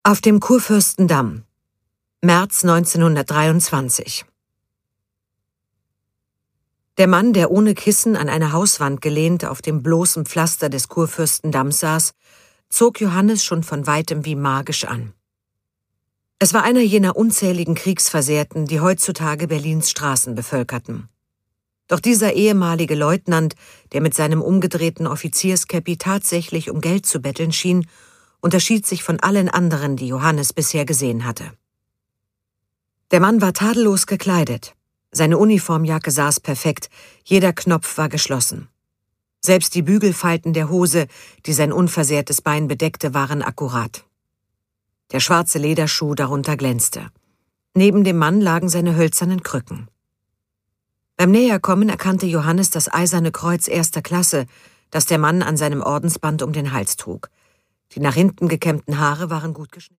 Auf dem Kurfürstendamm, März 1923. Der Mann, der ohne Kissen an eine Hauswand gelehnt auf dem bloßen Pflaster des Kurfürstendamms saß, zog Johannes schon von weitem wie magisch an. Es war einer jener unzähligen Kriegsversehrten, die heutzutage Berlins Straßen bevölkerten. Doch dieser ehemalige Leutnant, der mit seinem umgedrehten Offizierskäppi tatsächlich um Geld zu betteln schien, unterschied sich von allen anderen, die Johannes bisher gesehen hatte. Der Mann war tadellos gekleidet. Seine Uniformjacke saß perfekt, jeder Knopf war geschlossen. Selbst die Bügelfalten der Hose, die sein unversehrtes Bein bedeckte, waren akkurat. Der schwarze Lederschuh darunter glänzte. Neben dem Mann lagen seine hölzernen Krücken. Beim Näherkommen erkannte Johannes das eiserne Kreuz erster Klasse, das der Mann an seinem Ordensband um den Hals trug. Die nach hinten gekämmten Haare waren gut geschnitten.